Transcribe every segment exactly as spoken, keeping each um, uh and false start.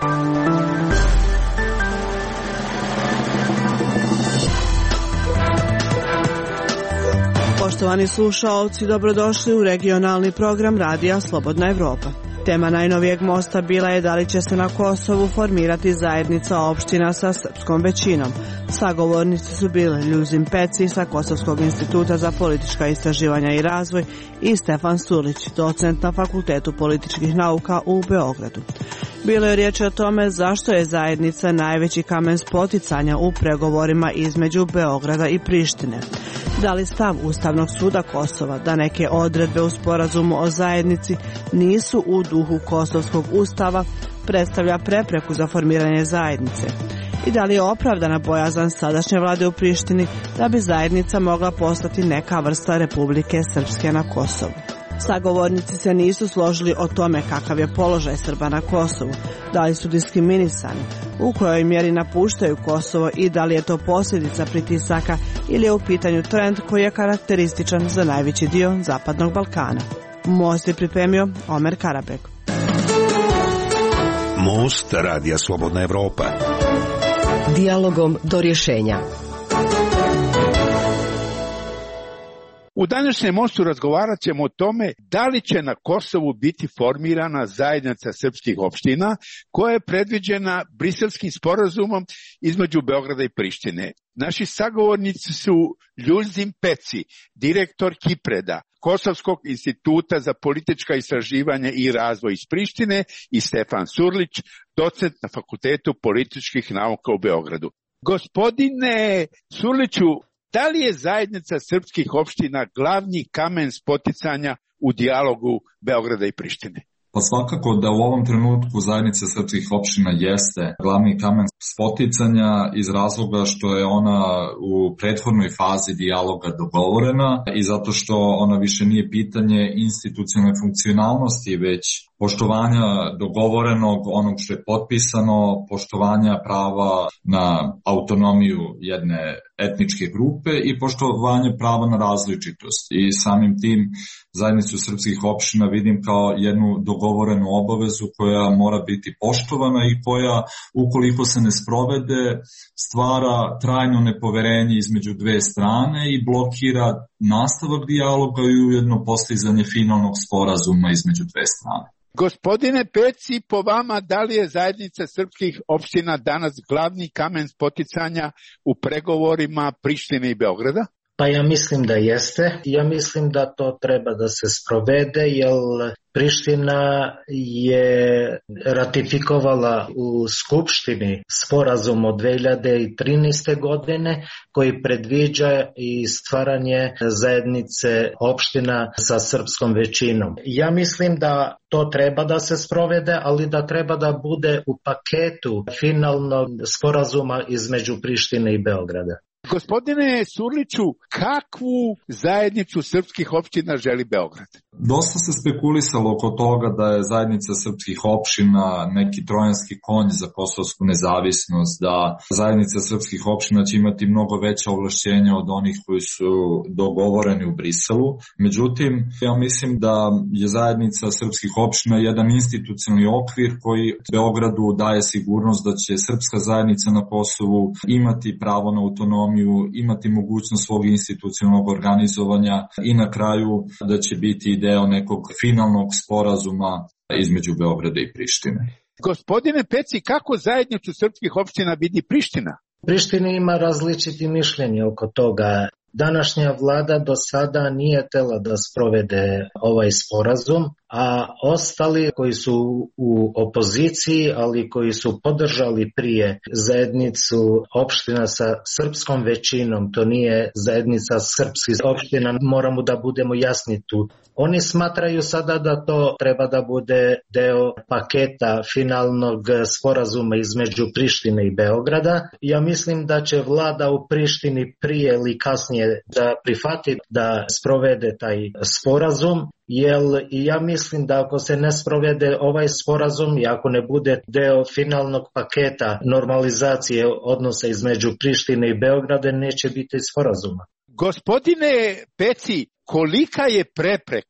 Poštovani slušaoci, dobrodošli u regionalni program Radija Slobodna Evropa. Tema najnovijeg mosta bila je da li će se na Kosovu formirati zajednica opština sa srpskom većinom. Sagovornici su bili Ljuzin Peci sa Kosovskog instituta za politička istraživanja i razvoj i Stefan Surlić, docent na Fakultetu političkih nauka u Beogradu. Bilo je riječ o tome zašto je zajednica najveći kamen spoticanja u pregovorima između Beograda i Prištine. Da li stav Ustavnog suda Kosova da neke odredbe u sporazumu o zajednici nisu u duhu Kosovskog ustava predstavlja prepreku za formiranje zajednice? I da li je opravdana bojazan sadašnje vlade u Prištini da bi zajednica mogla postati neka vrsta Republike Srpske na Kosovu? Sagovornici se nisu složili o tome kakav je položaj Srba na Kosovu, da li su diskriminisani, u kojoj mjeri napuštaju Kosovo i da li je to posljedica pritisaka ili je u pitanju trend koji je karakterističan za najveći dio Zapadnog Balkana. Most je pripremio Omer Karabek. Most Radija Slobodna Evropa. Dijalogom do rješenja. U današnjem mostu razgovarat ćemo o tome da li će na Kosovu biti formirana zajednica srpskih opština koja je predviđena Briselskim sporazumom između Beograda i Prištine. Naši sagovornici su Ljuzin Peci, direktor Kipreda, Kosovskog instituta za politička istraživanja i razvoj iz Prištine, i Stefan Surlić, docent na Fakultetu političkih nauka u Beogradu. Gospodine Surliću, da li je zajednica srpskih opština glavni kamen spoticanja u dijalogu Beograda i Prištine? Pa svakako da u ovom trenutku zajednica srpskih opština jeste glavni kamen spoticanja iz razloga što je ona u prethodnoj fazi dijaloga dogovorena i zato što ona više nije pitanje institucionalne funkcionalnosti, već poštovanja dogovorenog, onog što je potpisano, poštovanja prava na autonomiju jedne etničke grupe i poštovanje prava na različitost. I samim tim zajednicu srpskih opština vidim kao jednu dogovorenu obavezu koja mora biti poštovana i koja, ukoliko se ne sprovede, stvara trajno nepoverenje između dve strane i blokira nastavak dijaloga i ujedno postizanje finalnog sporazuma između dve strane. Gospodine Peci, po vama, da li je zajednica srpskih opština danas glavni kamen spoticanja u pregovorima Prištine i Beograda? Pa ja mislim da jeste. Ja mislim da to treba da se sprovede, jer Priština je ratifikovala u Skupštini sporazum od dve hiljade trinaeste. godine koji predviđa i stvaranje zajednice opština sa srpskom većinom. Ja mislim da to treba da se sprovede, ali da treba da bude u paketu finalnog sporazuma između Prištine i Beograda. Gospodine Surliću, kakvu zajednicu srpskih opština želi Beograd? Dosta se spekulisalo oko toga da je zajednica srpskih opština neki trojanski konj za kosovsku nezavisnost, da zajednica srpskih opština će imati mnogo veća ovlašćenja od onih koji su dogovoreni u Briselu. Međutim, ja mislim da je zajednica srpskih opština jedan institucionalni okvir koji Beogradu daje sigurnost da će srpska zajednica na Kosovu imati pravo na autonomiju, imati mogućnost svog institucionalnog organizovanja i na kraju da će biti deo nekog finalnog sporazuma između Beograda i Prištine. Gospodine Peci, kako zajednicu srpskih opština vidi Priština? Priština ima različiti mišljenje oko toga. Današnja vlada do sada nije htela da sprovede ovaj sporazum, a ostali koji su u opoziciji, ali koji su podržali prije zajednicu opština sa srpskom većinom, to nije zajednica srpskih opština, moramo da budemo jasni tu. Oni smatraju sada da to treba da bude deo paketa finalnog sporazuma između Prištine i Beograda. Ja mislim da će vlada u Prištini prije ili kasnije da prihvati da sprovede taj sporazum, jer ja mislim da ako se ne sprovede ovaj sporazum i ako ne bude deo finalnog paketa normalizacije odnosa između Prištine i Beograda, neće biti sporazuma. Gospodine Peci, kolika je prepreka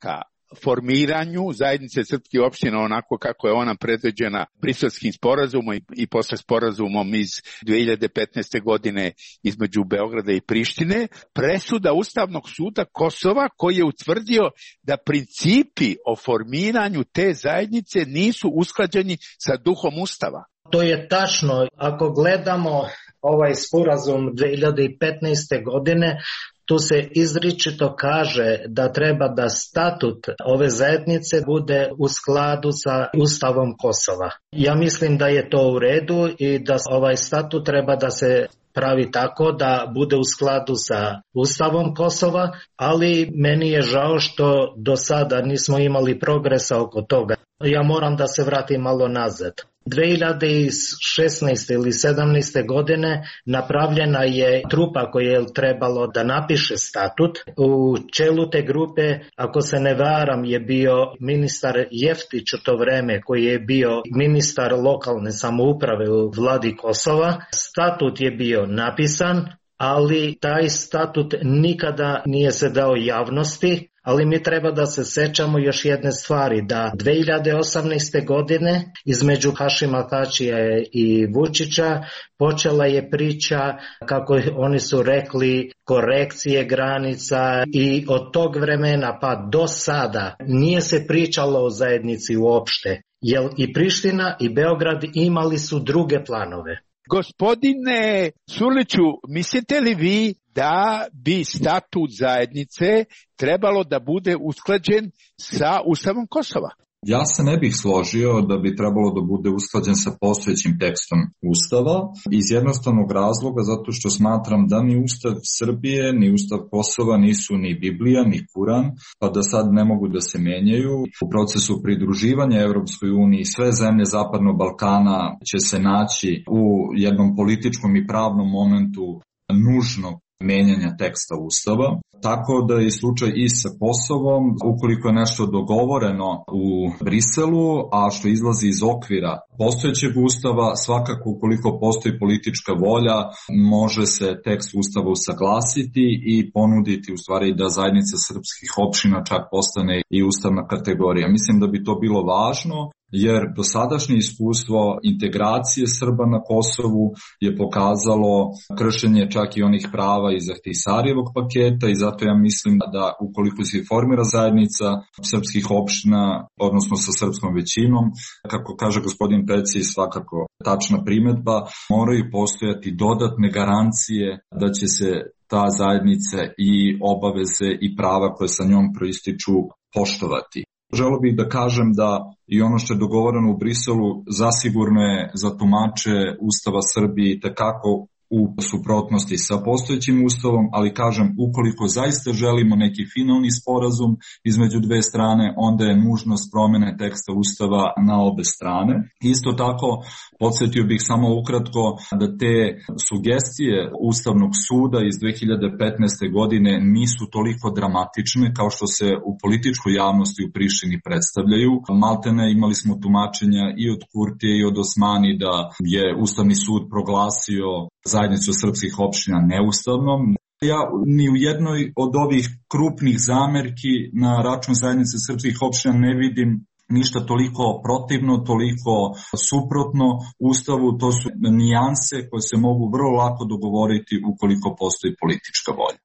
formiranju zajednice srpskih opština onako kako je ona predviđena Briselskim sporazumom i, i posle sporazumom iz dve hiljade petnaeste. godine između Beograda i Prištine, presuda Ustavnog suda Kosova koji je utvrdio da principi o formiranju te zajednice nisu usklađeni sa duhom Ustava. To je tačno. Ako gledamo ovaj sporazum dve hiljade petnaeste. godine, tu se izričito kaže da treba da statut ove zajednice bude u skladu sa Ustavom Kosova. Ja mislim da je to u redu i da ovaj statut treba da se pravi tako da bude u skladu sa Ustavom Kosova, ali meni je žao što do sada nismo imali progresa oko toga. Ja moram da se vratim malo nazad. dve hiljade šesnaeste. ili sedamnaeste. godine napravljena je trupa koja je trebalo da napiše statut. U čelu te grupe, ako se ne varam, je bio ministar Jeftić u to vreme, koji je bio ministar lokalne samouprave u vladi Kosova. Statut je bio napisan, ali taj statut nikada nije se dao javnosti. Ali mi treba da se sećamo još jedne stvari, da dve hiljade osamnaeste. godine između Hašima Tačija i Vučića počela je priča, kako oni su rekli, korekcije granica i od tog vremena pa do sada nije se pričalo o zajednici uopšte, jer i Priština i Beograd imali su druge planove. Gospodine Surliću, mislite li vi da bi statut zajednice trebalo da bude usklađen sa Ustavom Kosova? Ja se ne bih složio da bi trebalo da bude usklađen sa postojećim tekstom Ustava iz jednostavnog razloga zato što smatram da ni Ustav Srbije ni Ustav Kosova nisu ni Biblija ni Kuran, pa da sad ne mogu da se menjaju. U procesu pridruživanja Evropskoj uniji sve zemlje Zapadnog Balkana će se naći u jednom političkom i pravnom momentu nužnog menjanja teksta Ustava, tako da je slučaj i sa Kosovom, ukoliko je nešto dogovoreno u Briselu, a što izlazi iz okvira postojećeg Ustava, svakako ukoliko postoji politička volja, može se tekst Ustava usaglasiti i ponuditi u stvari da zajednica srpskih opština čak postane i ustavna kategorija. Mislim da bi to bilo važno, jer dosadašnje iskustvo integracije Srba na Kosovu je pokazalo kršenje čak i onih prava iz Ahtisarijevog paketa i zato ja mislim da ukoliko se formira zajednica srpskih opština, odnosno sa srpskom većinom, kako kaže gospodin Peci, svakako tačna primetba, moraju postojati dodatne garancije da će se ta zajednica i obaveze i prava koje sa njom proističu poštovati. Želeo bih da kažem da i ono što je dogovoreno u Briselu zasigurno je za tumače Ustava Srbije tekako u suprotnosti sa postojećim ustavom, ali kažem, ukoliko zaista želimo neki finalni sporazum između dve strane, onda je nužnost promene teksta ustava na obe strane. Isto tako, podsjetio bih samo ukratko da te sugestije Ustavnog suda iz dve hiljade petnaeste. godine nisu toliko dramatične kao što se u političkoj javnosti u Prištini predstavljaju. Maltene imali smo tumačenja i od Kurtije i od Osmani da je Ustavni sud proglasio zajednicu srpskih opština neustavnom. Ja ni u jednoj od ovih krupnih zamerki na račun zajednice srpskih opština ne vidim ništa toliko protivno, toliko suprotno Ustavu. To su nijanse koje se mogu vrlo lako dogovoriti ukoliko postoji politička volja.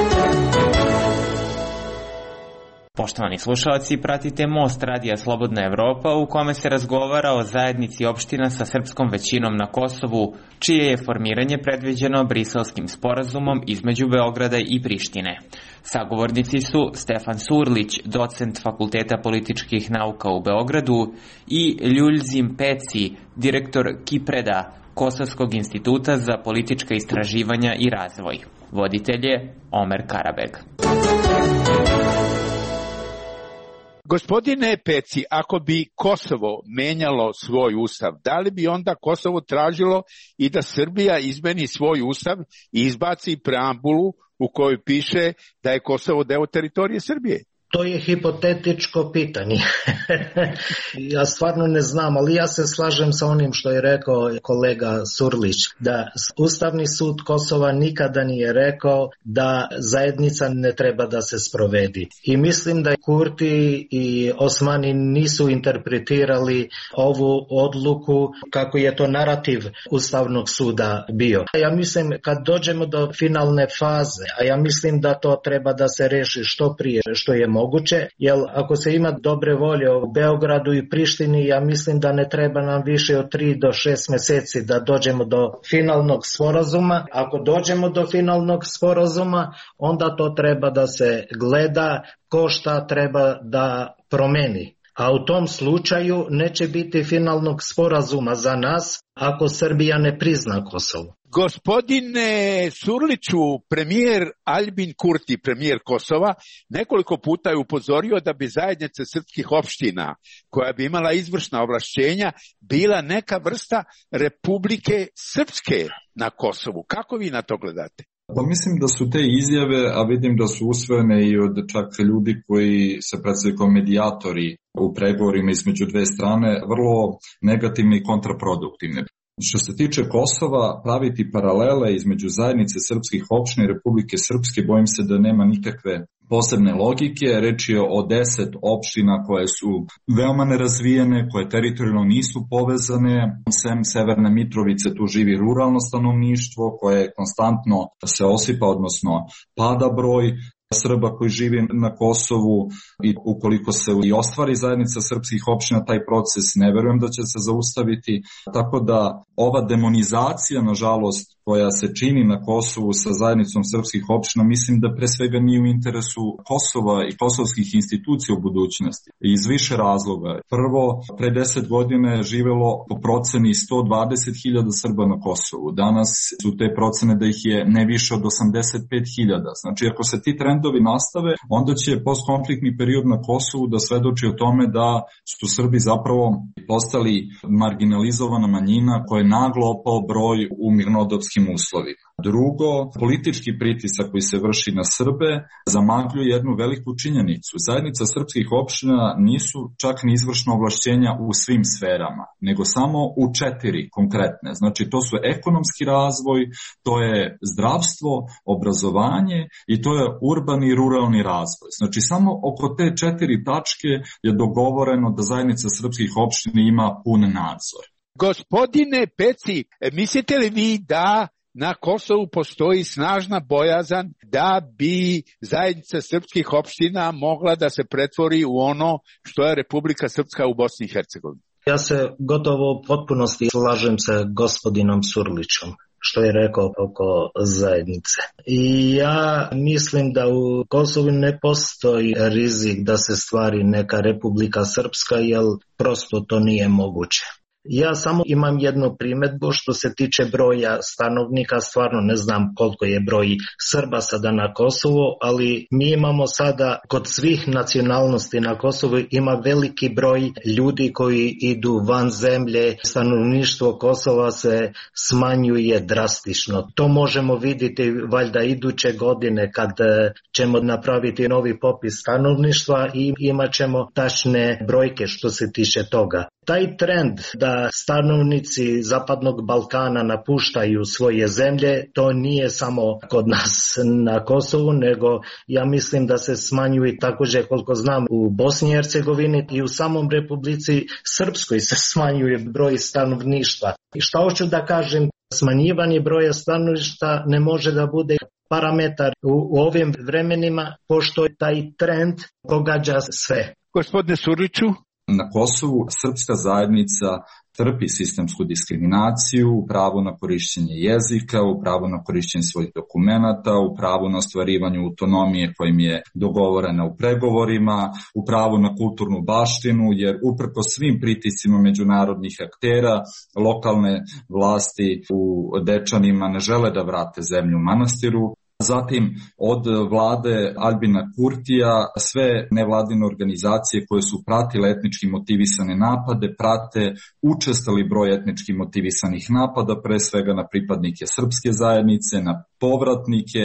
Poštovani slušalci, pratite Most Radija Slobodna Evropa u kome se razgovara o zajednici opština sa srpskom većinom na Kosovu, čije je formiranje predviđeno Briselskim sporazumom između Beograda i Prištine. Sagovornici su Stefan Surlić, docent Fakulteta političkih nauka u Beogradu, i Ljuljzim Peci, direktor Kipreda, Kosovskog instituta za politička istraživanja i razvoj. Voditelj je Omer Karabeg. Gospodine Peci, ako bi Kosovo menjalo svoj ustav, da li bi onda Kosovo tražilo i da Srbija izmeni svoj ustav i izbaci preambulu u kojoj piše da je Kosovo deo teritorije Srbije? To je hipotetičko pitanje. Ja stvarno ne znam, ali ja se slažem sa onim što je rekao kolega Surlić, da Ustavni sud Kosova nikada nije rekao da zajednica ne treba da se sprovedi. I mislim da Kurti i Osmani nisu interpretirali ovu odluku kako je to narativ Ustavnog suda bio. Ja mislim kad dođemo do finalne faze, a ja mislim da to treba da se reši što prije, što je moguće, jer ako se ima dobre volje u Beogradu i Prištini, ja mislim da ne treba nam više od tri do šest mjeseci da dođemo do finalnog sporazuma. Ako dođemo do finalnog sporazuma, onda to treba da se gleda ko šta treba da promeni. A u tom slučaju neće biti finalnog sporazuma za nas ako Srbija ne prizna Kosovo. Gospodine Surliću, premijer Aljbin Kurti, premijer Kosova, nekoliko puta je upozorio da bi zajednica srpskih opština, koja bi imala izvršna ovlašćenja, bila neka vrsta Republike Srpske na Kosovu. Kako vi na to gledate? Pa mislim da su te izjave, a vidim da su usvojene i od čak ljudi koji se predstavljaju kao medijatori u pregovorima između dve strane, vrlo negativne i kontraproduktivne. Što se tiče Kosova, praviti paralele između zajednice srpskih opština i Republike Srpske, bojim se da nema nikakve posebne logike. Reč je o deset opština koje su veoma nerazvijene, koje teritorijalno nisu povezane. Sem Severne Mitrovice tu živi ruralno stanovništvo koje konstantno se osipa, odnosno pada broj Srba koji živi na Kosovu, i ukoliko se i ostvari zajednica srpskih opština, taj proces ne verujem da će se zaustaviti. Tako da ova demonizacija, nažalost, koja se čini na Kosovu sa zajednicom srpskih opština, mislim da pre svega nije u interesu Kosova i kosovskih institucija u budućnosti. Iz više razloga. Prvo, pre deset godina je živelo po proceni sto dvadeset hiljada Srba na Kosovu. Danas su te procene da ih je ne više od osamdeset pet hiljada. Znači, ako se ti trendovi nastave, onda će postkonfliktni period na Kosovu da svedoči o tome da su Srbi zapravo postali marginalizovana manjina koja je naglo opao broj u mirnodopskim uslovima. Drugo, politički pritisak koji se vrši na Srbe zamagljuje jednu veliku činjenicu. Zajednica srpskih opština nisu čak ni izvršna ovlašćenja u svim sferama, nego samo u četiri konkretne. Znači, to su ekonomski razvoj, to je zdravstvo, obrazovanje i to je urbani i ruralni razvoj. Znači, samo oko te četiri tačke je dogovoreno da zajednica srpskih opština ima pun nadzor. Gospodine Peci, mislite li vi da na Kosovu postoji snažna bojazan da bi zajednica srpskih opština mogla da se pretvori u ono što je Republika Srpska u Bosni i Hercegovini? Ja se gotovo u potpunosti slažem sa gospodinom Surlićom što je rekao oko zajednice. I ja mislim da u Kosovu ne postoji rizik da se stvari neka Republika Srpska, jer prosto to nije moguće. Ja samo imam jednu primjedbu što se tiče broja stanovnika, stvarno ne znam koliko je broj Srba sada na Kosovu, ali mi imamo sada kod svih nacionalnosti na Kosovu ima veliki broj ljudi koji idu van zemlje, stanovništvo Kosova se smanjuje drastično. To možemo vidjeti valjda iduće godine kad ćemo napraviti novi popis stanovništva i imat ćemo tačne brojke što se tiče toga. Taj trend da stanovnici Zapadnog Balkana napuštaju svoje zemlje, to nije samo kod nas na Kosovu, nego ja mislim da se smanjuje također koliko znam u Bosni i Hercegovini i u samom Republici Srpskoj se smanjuje broj stanovništva. I šta hoću da kažem, smanjivanje broja stanovništva ne može da bude parametar u, u ovim vremenima, pošto taj trend pogađa sve. Gospodine Surliću? Na Kosovu srpska zajednica trpi sistemsku diskriminaciju u pravu na korišćenje jezika, u pravu na korišćenje svojih dokumenata, u pravu na ostvarivanje autonomije kojim je dogovorena u pregovorima, u pravu na kulturnu baštinu, jer uprko svim pritiscima međunarodnih aktera, lokalne vlasti u Dečanima ne žele da vrate zemlju manastiru. Zatim od vlade Aljbina Kurtija sve nevladine organizacije koje su pratile etnički motivisane napade, prate učestali broj etnički motivisanih napada, pre svega na pripadnike srpske zajednice, na povratnike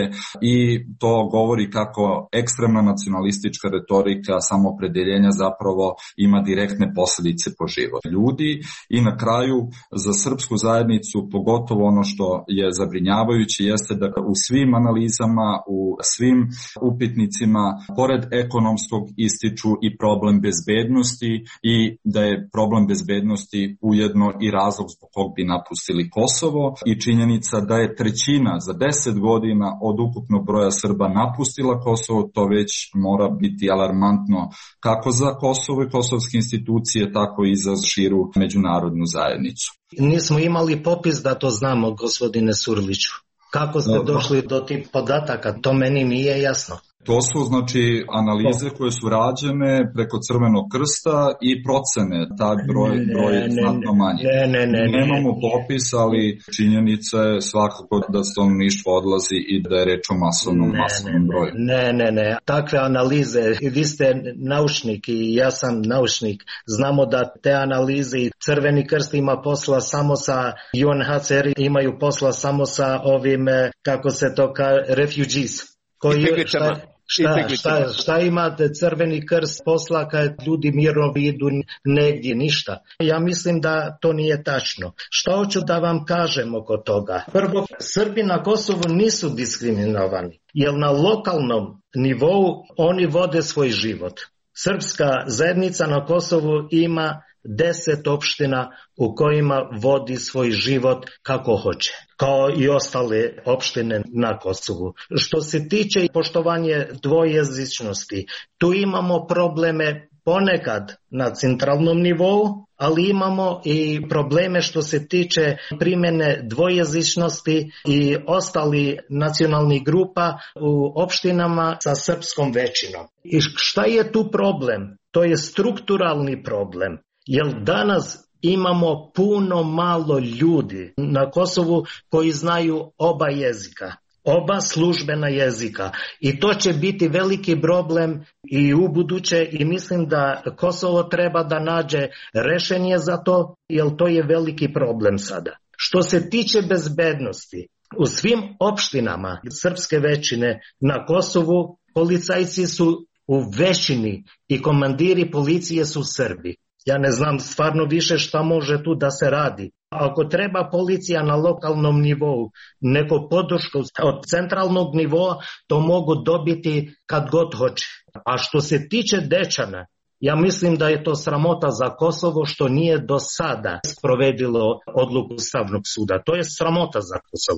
i to govori kako ekstremna nacionalistička retorika samoopredeljenja zapravo ima direktne posljedice po život ljudi. I na kraju za srpsku zajednicu pogotovo ono što je zabrinjavajuće jeste da u svim analizama, u svim upitnicima pored ekonomskog ističu i problem bezbednosti i da je problem bezbednosti ujedno i razlog zbog kog bi napustili Kosovo i činjenica da je trećina za deset godina od ukupnog broja Srba napustila Kosovo, to već mora biti alarmantno kako za Kosovo i kosovske institucije, tako i za širu međunarodnu zajednicu. Nismo imali popis da to znamo, gospodine Surliću. Kako ste došli do tih podataka, to meni nije jasno. To su znači analize koje su rađene preko Crvenog krsta i procene, taj broj, broj je znatno manji. Ne, ne, ne, Nemamo ne, popis, ali činjenica je svakako da stanovništvo odlazi i da je reč o masovnom, ne, masovnom ne, broju. Ne, ne, ne. Takve analize, vi ste naučnik i ja sam naučnik, znamo da te analize i Crveni krst ima posla samo sa U N H C R, imaju posla samo sa ovim, kako se to kaže, refugees. Koji, šta, šta, šta, šta imate Crveni krst posla kad ljudi mirno idu negdje, ništa. Ja mislim da to nije tačno. Šta hoću da vam kažem oko toga? Prvo, Srbi na Kosovu nisu diskriminovani, jer na lokalnom nivou oni vode svoj život. Srpska zajednica na Kosovu ima deset opština u kojima vodi svoj život kako hoće, kao i ostale opštine na Kosovu. Što se tiče poštovanja dvojezičnosti, tu imamo probleme ponekad na centralnom nivou, ali imamo i probleme što se tiče primjene dvojezičnosti i ostali nacionalnih grupa u opštinama sa srpskom većinom. I šta je tu problem? To je strukturalni problem. Jer danas imamo puno malo ljudi na Kosovu koji znaju oba jezika, oba službena jezika. I to će biti veliki problem i u buduće i mislim da Kosovo treba da nađe rešenje za to, jer to je veliki problem sada. Što se tiče bezbednosti, u svim opštinama srpske većine na Kosovu policajci su u većini i komandiri policije su Srbi. Ja ne znam stvarno više šta može tu da se radi. Ako treba policija na lokalnom nivou, neko podršku od centralnog nivoa, to mogu dobiti kad god hoće. A što se tiče Dečana, ja mislim da je to sramota za Kosovo što nije do sada sprovedilo odluku Ustavnog suda. To je sramota za Kosovo.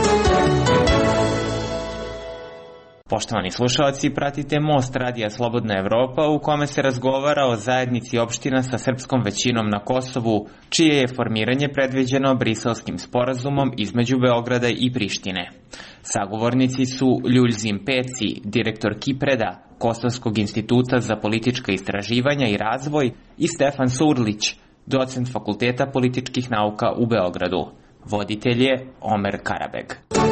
Poštovani slušalci, pratite Most Radija Slobodna Evropa u kome se razgovara o zajednici opština sa srpskom većinom na Kosovu, čije je formiranje predviđeno Briselskim sporazumom između Beograda i Prištine. Sagovornici su Ljuljzim Peci, direktor Kipreda, Kosovskog instituta za politička istraživanja i razvoj, i Stefan Surlić, docent Fakulteta političkih nauka u Beogradu. Voditelj je Omer Karabeg.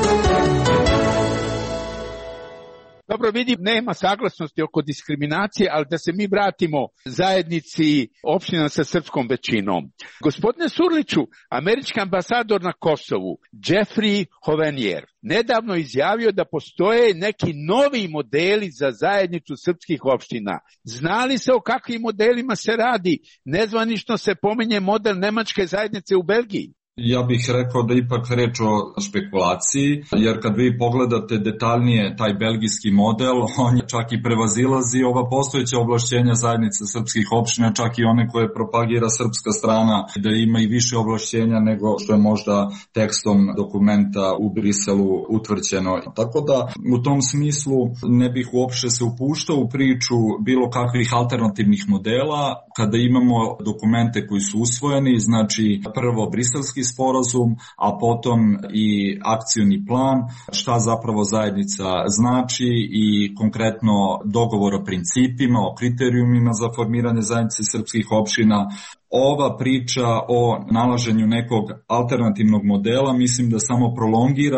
Dobro, vidim, nema saglasnosti oko diskriminacije, ali da se mi vratimo zajednici opština sa srpskom većinom. Gospodine Surliću, američki ambasador na Kosovu, Jeffrey Hovenier, nedavno izjavio da postoje neki novi modeli za zajednicu srpskih opština. Zna li se o kakvim modelima se radi? Nezvanično se pominje model nemačke zajednice u Belgiji. Ja bih rekao da ipak reč o špekulaciji, jer kad vi pogledate detaljnije taj belgijski model, on čak i prevazilazi ova postojeća ovlašćenja zajednice srpskih opština, čak i one koje propagira srpska strana, da ima i više ovlašćenja nego što je možda tekstom dokumenta u Briselu utvrđeno. Tako da u tom smislu ne bih uopšte se upuštao u priču bilo kakvih alternativnih modela, kada imamo dokumente koji su usvojeni, znači prvo Briselski sporazum, a potom i akcioni plan, šta zapravo zajednica znači i konkretno dogovor o principima, o kriterijumima za formiranje zajednice srpskih opština. Ova priča o nalaženju nekog alternativnog modela mislim da samo prolongira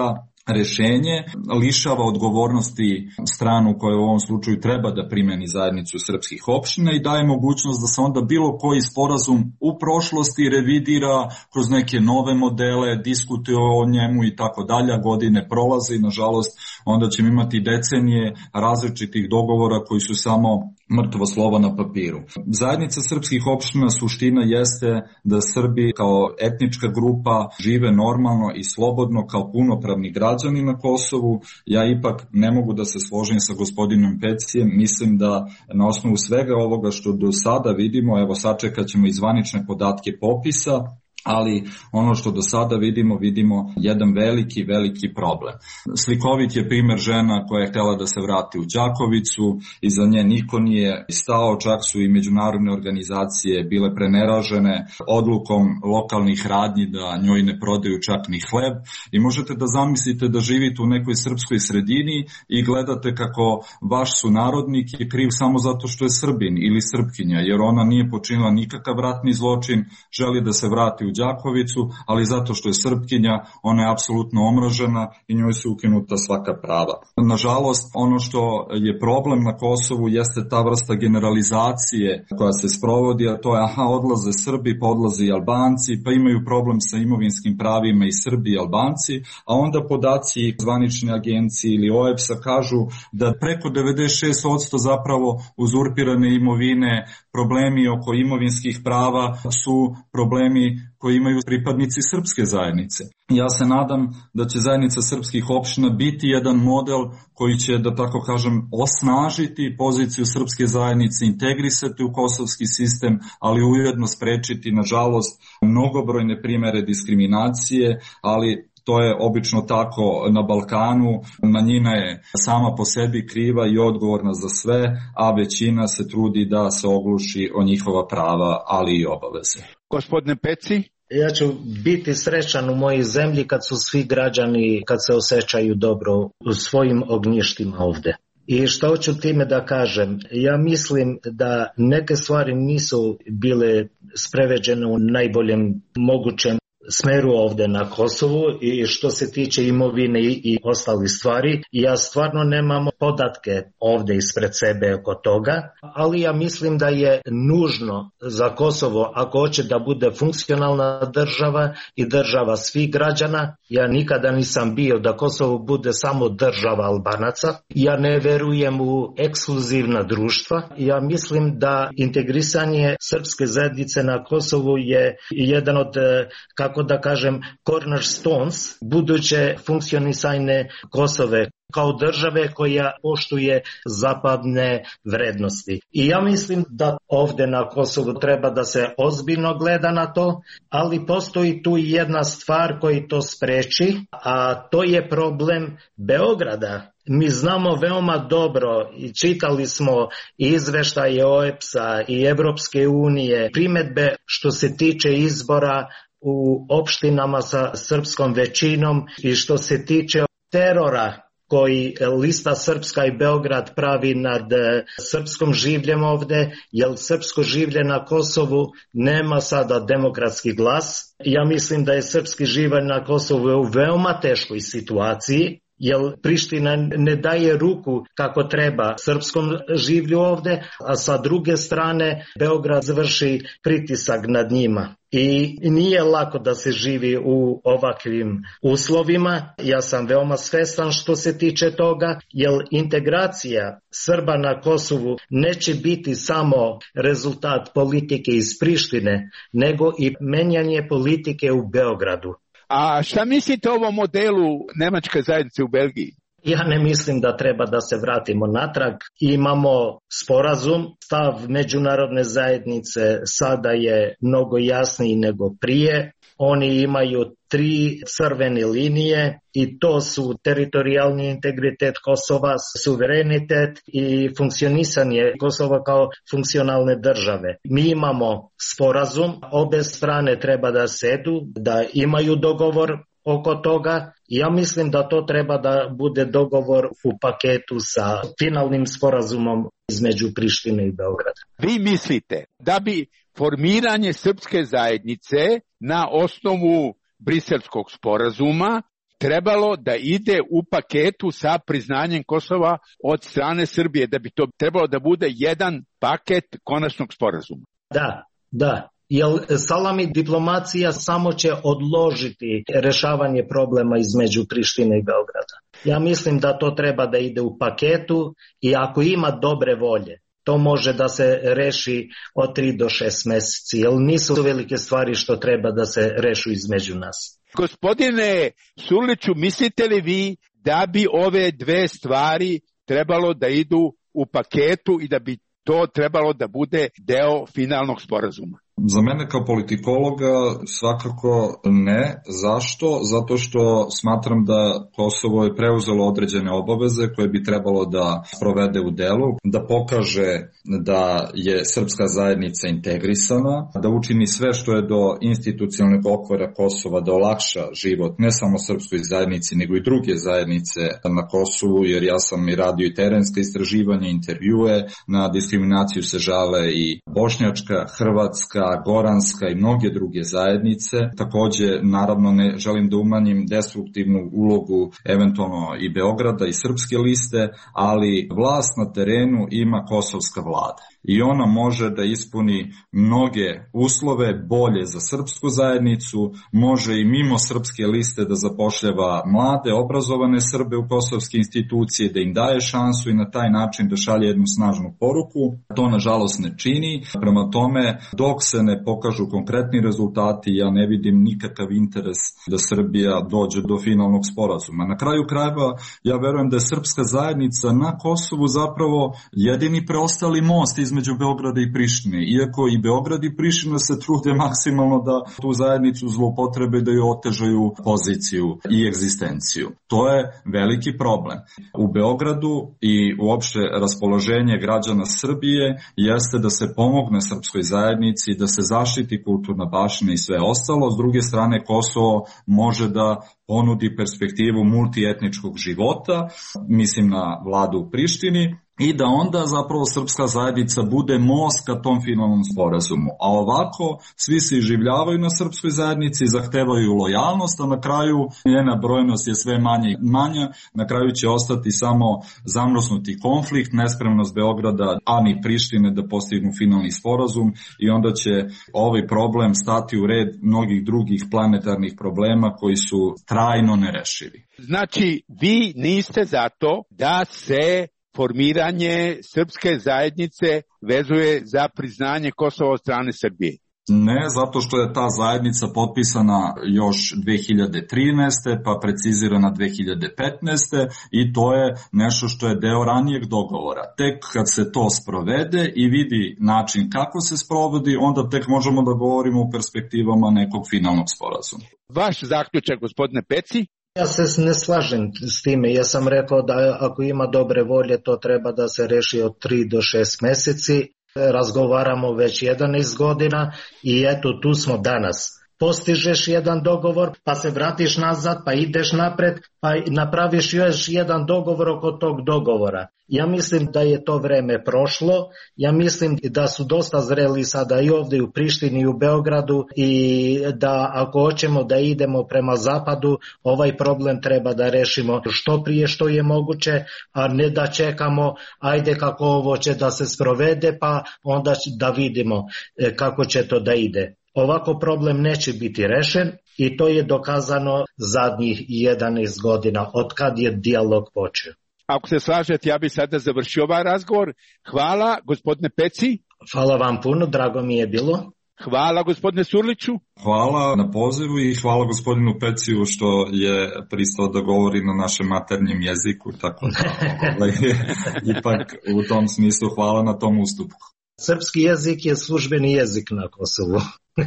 rešenje, lišava odgovornosti stranu koja u ovom slučaju treba da primeni zajednicu srpskih opština i daje mogućnost da se onda bilo koji sporazum u prošlosti revidira kroz neke nove modele, diskutuje o njemu i tako dalje, godine prolaze i nažalost onda ćemo imati decenije različitih dogovora koji su samo mrtvo slovo na papiru. Zajednica srpskih opština suština jeste da Srbi kao etnička grupa žive normalno i slobodno kao punopravni građani na Kosovu. Ja ipak ne mogu da se složim sa gospodinom Pecijem, mislim da na osnovu svega ovoga što do sada vidimo, evo sačekat ćemo i zvanične podatke popisa, ali ono što do sada vidimo, vidimo jedan veliki, veliki problem. Slikovit je primer žena koja je htjela da se vrati u Đakovicu i za nje niko nije stao, čak su i međunarodne organizacije bile preneražene odlukom lokalnih radnji da njoj ne prodaju čak ni hleb i možete da zamislite da živite u nekoj srpskoj sredini i gledate kako vaš sunarodnik je kriv samo zato što je Srbin ili Srpkinja, jer ona nije počinila nikakav ratni zločin, želi da se vrati u Đakovicu, ali zato što je Srpkinja, ona je apsolutno omražena i njoj su ukinuta svaka prava. Nažalost, ono što je problem na Kosovu jeste ta vrsta generalizacije koja se sprovodi, a to je aha, odlaze Srbi, pa odlaze i Albanci, pa imaju problem sa imovinskim pravima i Srbi i Albanci, a onda podaci zvanične agencije ili O E B S-a kažu da preko devedeset šest posto zapravo uzurpirane imovine, problemi oko imovinskih prava su problemi koji imaju pripadnici srpske zajednice. Ja se nadam da će zajednica srpskih opština biti jedan model koji će, da tako kažem, osnažiti poziciju srpske zajednice, integrisati u kosovski sistem, ali ujedno sprečiti, nažalost, mnogobrojne primere diskriminacije, ali to je obično tako na Balkanu, manjina je sama po sebi kriva i odgovorna za sve, a većina se trudi da se ogluši o njihova prava, ali i obaveze. Gospodine Peci? Ja ću biti srećan u mojoj zemlji kad su svi građani, kad se osjećaju dobro u svojim ognjištima ovde. I što hoću time da kažem, ja mislim da neke stvari nisu bile spreveđene u najboljem mogućem smeru ovde na Kosovu i što se tiče imovine i, i ostalih stvari. Ja stvarno nemam podatke ovde ispred sebe oko toga, ali ja mislim da je nužno za Kosovo, ako hoće da bude funkcionalna država i država svih građana. Ja nikada nisam bio da Kosovo bude samo država Albanaca. Ja ne verujem u ekskluzivna društva. Ja mislim da integrisanje srpske zajednice na Kosovu je jedan od, kako da kažem, cornerstones buduće funkcionisanje Kosove kao države koja poštuje zapadne vrednosti. I ja mislim da ovde na Kosovu treba da se ozbiljno gleda na to, ali postoji tu jedna stvar koja to spreči, a to je problem Beograda. Mi znamo veoma dobro i čitali smo izveštaje O E B S-a i Evropske unije, primedbe što se tiče izbora u opštinama sa srpskom većinom i što se tiče terora koji lista Srpska i Beograd pravi nad srpskom življem ovde, jer srpsko življe na Kosovu nema sada demokratski glas. Ja mislim da je srpski življe na Kosovu u veoma teškoj situaciji, jer Priština ne daje ruku kako treba srpskom življu ovde, a sa druge strane Beograd vrši pritisak nad njima. I nije lako da se živi u ovakvim uslovima. Ja sam veoma svestan što se tiče toga, jer integracija Srba na Kosovu neće biti samo rezultat politike iz Prištine, nego i menjanje politike u Beogradu. A šta mislite o ovom modelu nemačke zajednice u Belgiji? Ja ne mislim da treba da se vratimo natrag. Imamo sporazum, stav međunarodne zajednice sada je mnogo jasniji nego prije. Oni imaju tri crvene linije i to su teritorijalni integritet Kosova, suverenitet i funkcionisanje Kosova kao funkcionalne države. Mi imamo sporazum, obe strane treba da sedu, da imaju dogovor oko toga. Ja mislim da to treba da bude dogovor u paketu sa finalnim sporazumom između Prištine i Beograda. Vi mislite da bi formiranje srpske zajednice na osnovu Briselskog sporazuma trebalo da ide u paketu sa priznanjem Kosova od strane Srbije, da bi to trebalo da bude jedan paket konačnog sporazuma. Da, da. Jer salami diplomacija samo će odložiti rešavanje problema između Prištine i Beograda. Ja mislim da to treba da ide u paketu i ako ima dobre volje, to može da se reši od tri do šest meseci, jer nisu velike stvari što treba da se rešu između nas. Gospodine Surliću, mislite li vi da bi ove dve stvari trebalo da idu u paketu i da bi to trebalo da bude deo finalnog sporazuma? Za mene kao politikologa svakako ne. Zašto? Zato što smatram da Kosovo je preuzelo određene obaveze koje bi trebalo da sprovede u delu, da pokaže da je srpska zajednica integrisana, da učini sve što je do institucionalnog okvira Kosova da olakša život ne samo srpskoj zajednici nego i druge zajednice na Kosovu, jer ja sam i radio i terenska istraživanja, intervjue, na diskriminaciju se žale i bošnjačka, hrvatska, goranska i mnoge druge zajednice. Takođe, naravno, ne želim da umanjim destruktivnu ulogu eventualno i Beograda i srpske liste, ali vlast na terenu ima kosovska vlada. I ona može da ispuni mnoge uslove bolje za srpsku zajednicu, može i mimo srpske liste da zapošljava mlade, obrazovane Srbe u kosovske institucije, da im daje šansu i na taj način da šalje jednu snažnu poruku. To nažalost ne čini. Prema tome, dok se ne pokažu konkretni rezultati, ja ne vidim nikakav interes da Srbija dođe do finalnog sporazuma. Na kraju krajeva, ja verujem da je srpska zajednica na Kosovu zapravo jedini preostali most između između Beograda i Prištine, iako i Beograd i Priština se trude maksimalno da tu zajednicu zloupotrebe, da joj otežaju poziciju i egzistenciju. To je veliki problem. U Beogradu i uopšte raspoloženje građana Srbije jeste da se pomogne srpskoj zajednici, da se zaštiti kulturna baština i sve ostalo. S druge strane, Kosovo može da ponudi perspektivu multietničkog života, mislim na vladu u Prištini, i da onda zapravo srpska zajednica bude most ka tom finalnom sporazumu. A ovako svi se iživljavaju na srpskoj zajednici, zahtevaju lojalnost, a na kraju njena brojnost je sve manja i manja. Na kraju će ostati samo zamrznuti konflikt, nespremnost Beograda, a ni Prištine da postignu finalni sporazum, i onda će ovaj problem stati u red mnogih drugih planetarnih problema koji su trajno nerešivi. Znači, vi niste za to da se formiranje srpske zajednice vezuje za priznanje Kosova od strane Srbije? Ne, zato što je ta zajednica potpisana još dve hiljade trinaeste. pa precizirana dve hiljade petnaeste. i to je nešto što je deo ranijeg dogovora. Tek kad se to sprovede i vidi način kako se sprovodi, onda tek možemo da govorimo o perspektivama nekog finalnog sporazuma. Vaš zaključak, gospodine Peci? Ja se ne slažem s time. Ja sam rekao da ako ima dobre volje, to treba da se reši od tri do šest meseci. Razgovaramo već jedanaest godina i eto tu smo danas. Postižeš jedan dogovor, pa se vratiš nazad, pa ideš napred, pa napraviš još jedan dogovor oko tog dogovora. Ja mislim da je to vreme prošlo, ja mislim da su dosta zreli sada i ovdje u Prištini i u Beogradu, i da ako hoćemo da idemo prema zapadu, ovaj problem treba da rešimo što prije što je moguće, a ne da čekamo ajde kako ovo će da se sprovede, pa onda da vidimo kako će to da ide. Ovako problem neće biti rešen i to je dokazano zadnjih jedanaest godina od kad je dijalog počeo. Ako se slažete, ja bih sada završio ovaj razgovor. Hvala, gospodine Peci. Hvala vam puno, drago mi je bilo. Hvala, gospodine Surliću. Hvala na pozivu i hvala gospodinu Peciju što je pristao da govori na našem maternjem jeziku, tako da ipak u tom smislu hvala na tom ustupku. Srpski jezik je službeni jezik na Kosovu.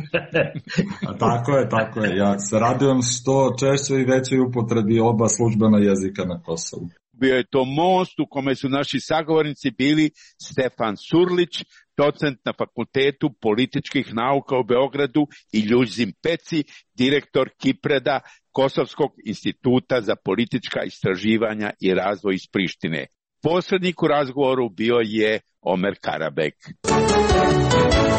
A tako je, tako je. Ja se radujem što češće i većoj upotrebi oba službena jezika na Kosovu. Bio je to most u kome su naši sagovornici bili Stefan Surlić, docent na Fakultetu političkih nauka u Beogradu, i Ljuzim Peci, direktor Kipreda, Kosovskog instituta za politička istraživanja i razvoj iz Prištine. Posrednik u razgovoru bio je Omer Karabek.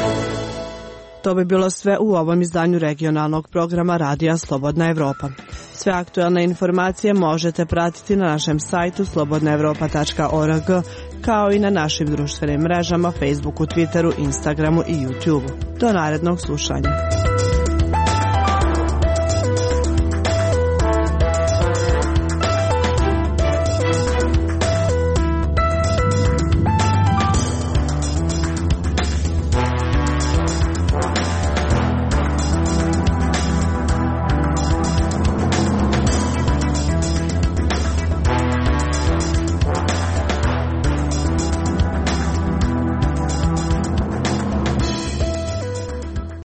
To bi bilo sve u ovom izdanju regionalnog programa Radija Slobodna Evropa. Sve aktuelne informacije možete pratiti na našem sajtu slobodna evropa tačka org, kao i na našim društvenim mrežama Facebooku, Twitteru, Instagramu i YouTubeu. Do narednog slušanja.